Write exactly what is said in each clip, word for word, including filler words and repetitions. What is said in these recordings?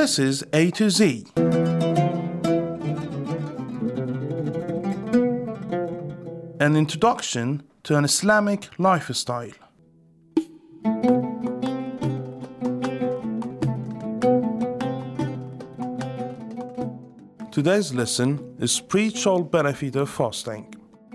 This is A to Z. An introduction to an Islamic lifestyle. Today's lesson is spiritual benefit of fasting.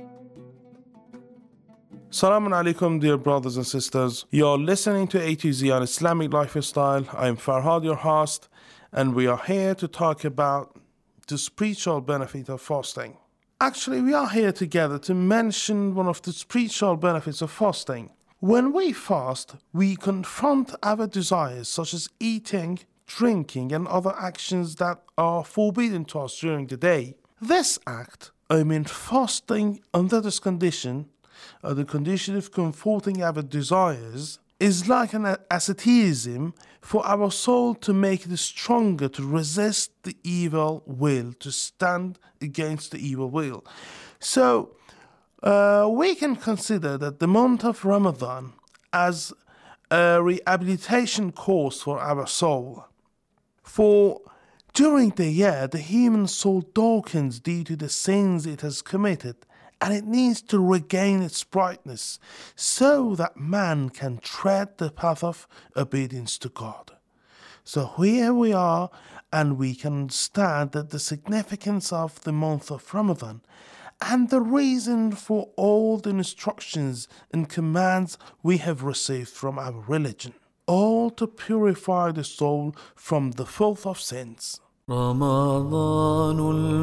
Assalamu alaikum, dear brothers and sisters. You are listening to A to Z on Islamic lifestyle. I am Farhad, your host, and we are here to talk about the spiritual benefit of fasting. Actually, we are here together to mention one of the spiritual benefits of fasting. When we fast, we confront our desires such as eating, drinking, and other actions that are forbidden to us during the day. This act, I mean fasting under this condition, or the condition of comforting our desires, is like an asceticism for our soul to make it stronger, to resist the evil will, to stand against the evil will. So, uh, we can consider that the month of Ramadan as a rehabilitation course for our soul. For during the year, the human soul darkens due to the sins it has committed, and it needs to regain its brightness so that man can tread the path of obedience to God. So here we are, and we can understand that the significance of the month of Ramadan and the reason for all the instructions and commands we have received from our religion, all to purify the soul from the filth of sins. رمضان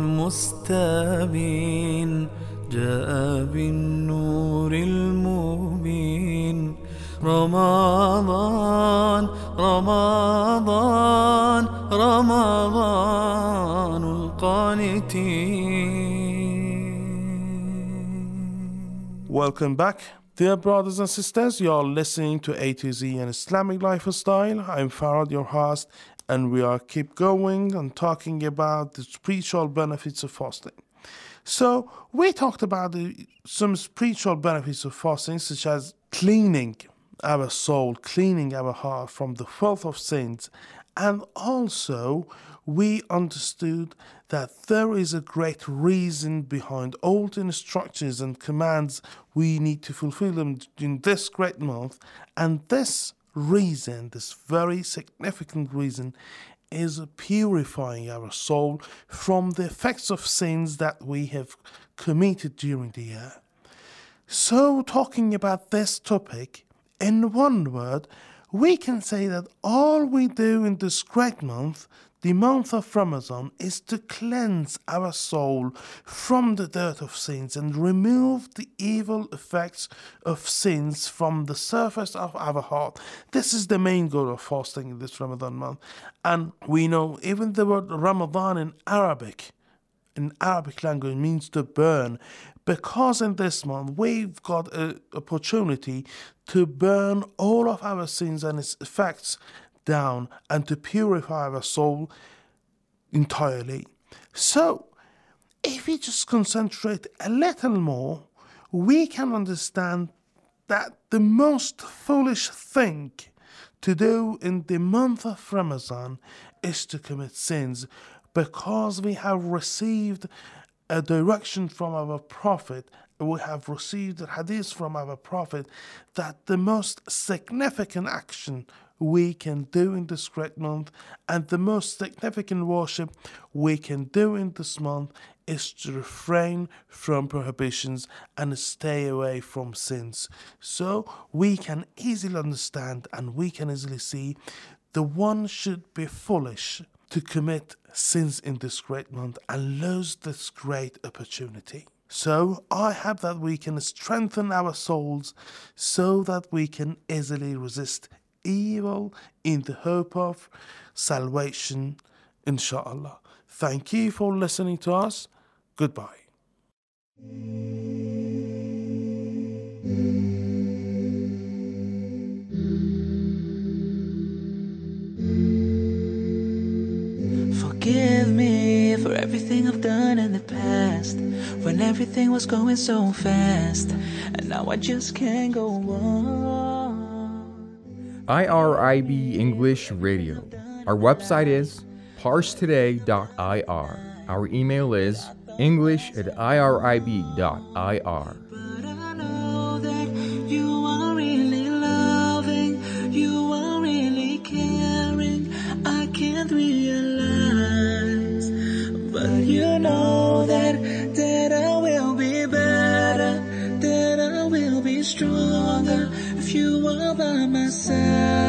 المستبين جاء بالنور المبين رمضان رمضان رمضان القانتين. Welcome back, dear brothers and sisters. You are listening to A to Z and Islamic Lifestyle. I'm Farhad, your host, and we are keep going and talking about the spiritual benefits of fasting. So we talked about the, some spiritual benefits of fasting, such as cleaning our soul, cleaning our heart from the filth of sins, and also we understood that there is a great reason behind all the instructions and commands we need to fulfill them in this great month, and this reason, this very significant reason, is purifying our soul from the effects of sins that we have committed during the year. So, talking about this topic, in one word, we can say that all we do in this great month, the month of Ramadan, is to cleanse our soul from the dirt of sins and remove the evil effects of sins from the surface of our heart. This is the main goal of fasting in this Ramadan month. And we know even the word Ramadan in Arabic, in Arabic language, means to burn, because in this month we've got an opportunity to burn all of our sins and its effects down and to purify our soul entirely. So, if we just concentrate a little more, we can understand that the most foolish thing to do in the month of Ramadan is to commit sins, because we have received a direction from our Prophet, we have received a hadith from our Prophet, that the most significant action we can do in this great month and the most significant worship we can do in this month is to refrain from prohibitions and stay away from sins. So we can easily understand and we can easily see the one should be foolish to commit sins in this great month and lose this great opportunity. So I hope that we can strengthen our souls so that we can easily resist evil in the hope of salvation, inshallah. Thank you for listening to us. Goodbye. Forgive me for everything I've done in the past, when everything was going so fast, and now I just can't go on. I R I B English Radio. Our website is parse today dot I R. Our email is english at I R I B dot I R. But I know that you are really loving, you are really caring. I can't realize, but you know that that I will be better, that I will be stronger if you are by my side.